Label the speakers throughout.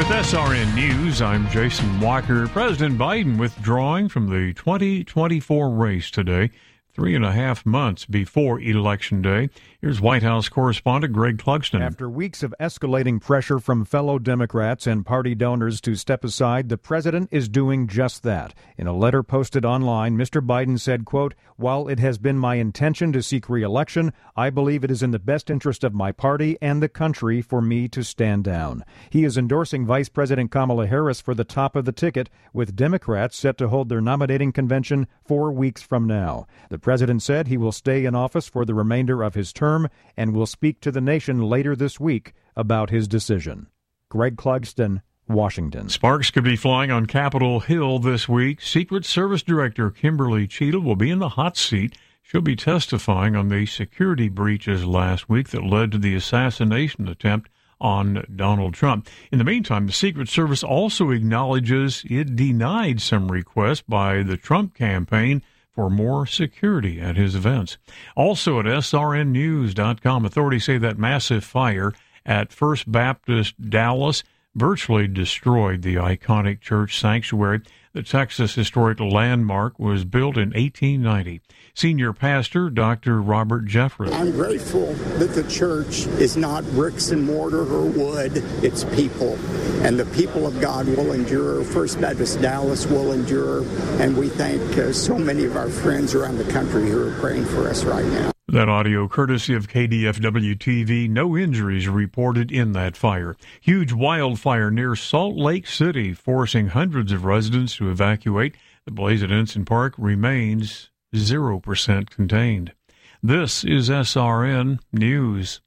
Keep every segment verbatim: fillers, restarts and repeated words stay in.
Speaker 1: With S R N News, I'm Jason Walker. President Biden withdrawing from the twenty twenty-four race today, three and a half months before Election Day. Here's White House correspondent Greg Clugston.
Speaker 2: After weeks of escalating pressure from fellow Democrats and party donors to step aside, the president is doing just that. In a letter posted online, Mister Biden said, quote, "While it has been my intention to seek re-election, I believe it is in the best interest of my party and the country for me to stand down." He is endorsing Vice President Kamala Harris for the top of the ticket, with Democrats set to hold their nominating convention four weeks from now. The president said he will stay in office for the remainder of his term and will speak to the nation later this week about his decision. Greg Clugston, Washington.
Speaker 1: Sparks could be flying on Capitol Hill this week. Secret Service Director Kimberly Cheadle will be in the hot seat. She'll be testifying on the security breaches last week that led to the assassination attempt on Donald Trump. In the meantime, the Secret Service also acknowledges it denied some requests by the Trump campaign for more security at his events. Also at S R N news dot com, authorities say that massive fire at First Baptist Dallas virtually destroyed the iconic church sanctuary. The Texas historic landmark was built in eighteen ninety. Senior pastor Doctor Robert Jeffress.
Speaker 3: I'm grateful that the church is not bricks and mortar or wood, it's people. And the people of God will endure. First Baptist Dallas will endure. And we thank uh, so many of our friends around the country who are praying for us right now.
Speaker 1: That audio courtesy of K D F W T V. No injuries reported in that fire. Huge wildfire near Salt Lake City, forcing hundreds of residents to evacuate. The blaze at Ensign Park remains zero percent contained. This is S R N News.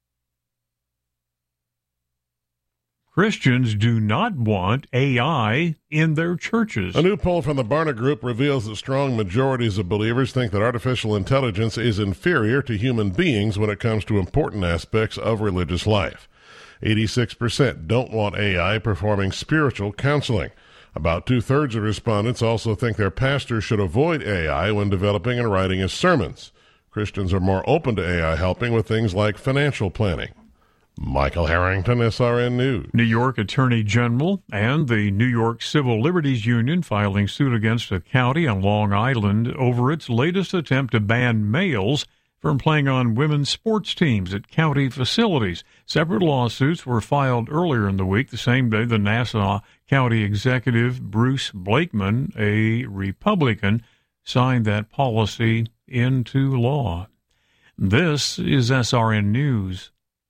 Speaker 1: Christians do not want A I in their churches.
Speaker 4: A new poll from the Barna Group reveals that strong majorities of believers think that artificial intelligence is inferior to human beings when it comes to important aspects of religious life. eighty-six percent don't want A I performing spiritual counseling. About two-thirds of respondents also think their pastors should avoid A I when developing and writing his sermons. Christians are more open to A I helping with things like financial planning. Michael Harrington, S R N News.
Speaker 1: New York Attorney General and the New York Civil Liberties Union filing suit against a county on Long Island over its latest attempt to ban males from playing on women's sports teams at county facilities. Separate lawsuits were filed earlier in the week, the same day the Nassau County Executive Bruce Blakeman, a Republican, signed that policy into law. This is S R N News.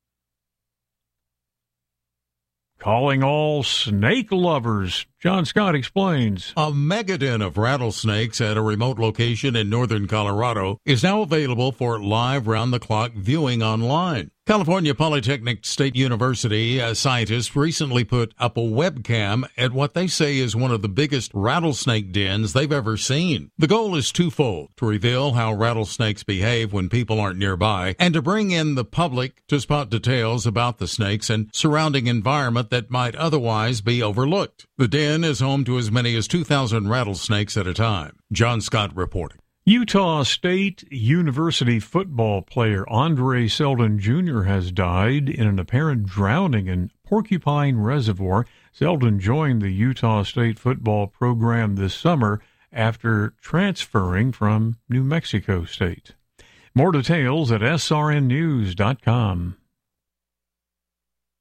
Speaker 1: Calling all snake lovers. John Scott explains.
Speaker 5: A megaden of rattlesnakes at a remote location in northern Colorado is now available for live round-the-clock viewing online. California Polytechnic State University uh, scientists recently put up a webcam at what they say is one of the biggest rattlesnake dens they've ever seen. The goal is twofold: to reveal how rattlesnakes behave when people aren't nearby, and to bring in the public to spot details about the snakes and surrounding environment that might otherwise be overlooked. The den is home to as many as two thousand rattlesnakes at a time. John Scott reporting.
Speaker 1: Utah State University football player Andre Selden Junior has died in an apparent drowning in Porcupine Reservoir. Selden joined the Utah State football program this summer after transferring from New Mexico State. More details at S R N news dot com.